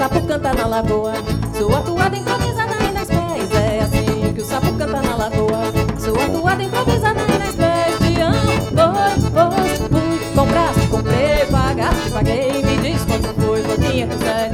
sapo canta na lagoa. Sua toada improvisada ainda aos pés. É assim que o sapo canta na lagoa. Sua toada improvisada ainda aos pés. Fui, compraste, comprei, pagaste, paguei. Me diz quanto foi 510.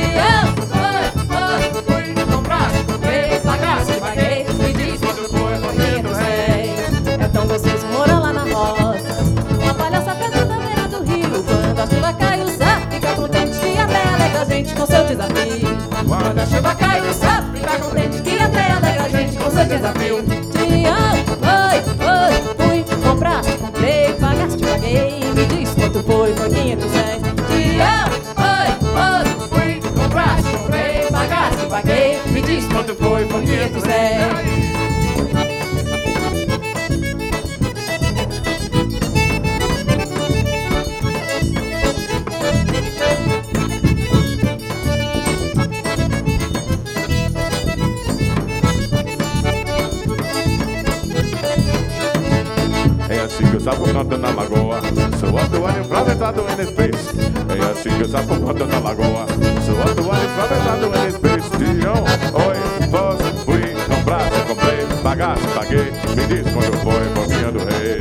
Fui, compraste, comprei, pagaste, paguei. Me diz quanto foi 510. Então vocês moram lá na roça, uma palhaça perto da beira do rio. Quando a chuva cai, o sapo fica contente que até alegra a gente com seu desafio. Quando a chuva cai, o sapo fica contente que até alegra a gente com seu desafio. Fui, compraste, comprei, pagaste, paguei. Me diz quanto foi 510. Fui, compraste, comprei, pagaste, paguei. Me diz quanto foi 510. Que o sapo canta na lagoa, sua toalha improvisado em space. É assim que o sapo canta na lagoa, sua toalha improvisado em space. Tião, oi, posso, fui, compraste, comprei, pagaste, paguei. Me diz quando foi boquinha do rei.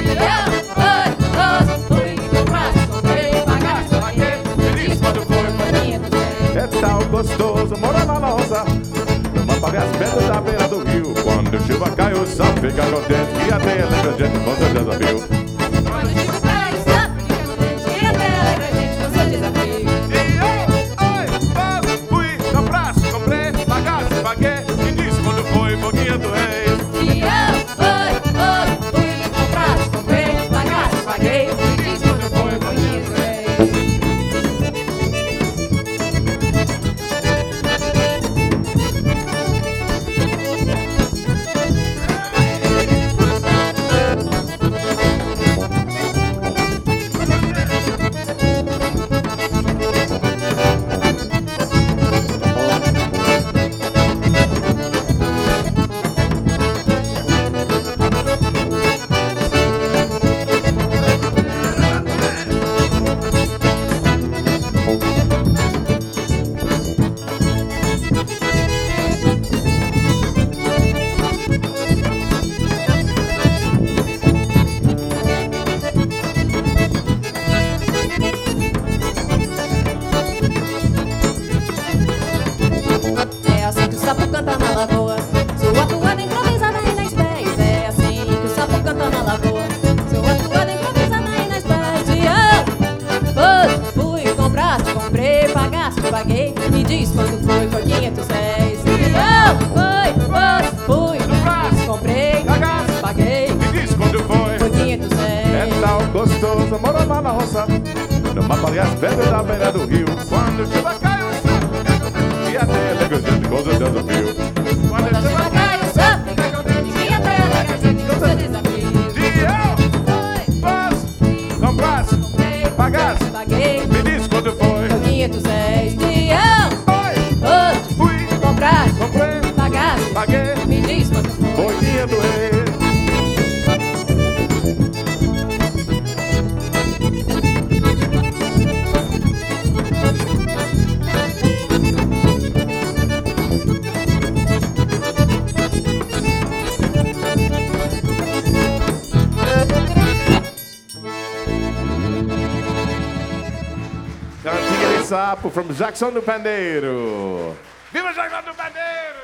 Fui, compraste, comprei, pagaste, paguei. Me diz quando foi boquinha do rei. É tal gostoso morar na roça, numa palhaça perto da beira do rio. Quando chuva cai, o sapo fica contente que até alegra a gente com seu desafio. Quando chuva cai, o sapo fica contente que até alegra a gente com seu desafio. Oi, fui, compraste, comprei, pagaste, paguei. Me diz quando foi boquinha do rei. Fui, compraste, comprei, pagaste, paguei. Me diz quando foi boquinha do rei. É assim que o sapo canta na lagoa, sua toada improvisada ainda aos pés. É assim que o sapo canta na lagoa, sua toada improvisada ainda aos pés. Fui, compraste, comprei, pagaste, paguei. Me diz quando foi 510. Fui, compraste, comprei, pagaste, paguei. Me diz quando foi 510. É tal gostoso morar lá na roça, numa palhaça perto da beira do rio. Quando chuva cai, o sapo fica contente que até alegra a gente com seu desafio. Quando a chuva cai, o sapo fica contente que até alegra a gente com seu desafio. Compraste, Comprei, pagaste, paguei. me diz quando foi. 510. Fui, Compraste, comprei, pagaste, paguei. me diz quanto foi. Boquinha do rei. Cantiga de Sapo from Jackson do Pandeiro. Viva Jackson do Pandeiro!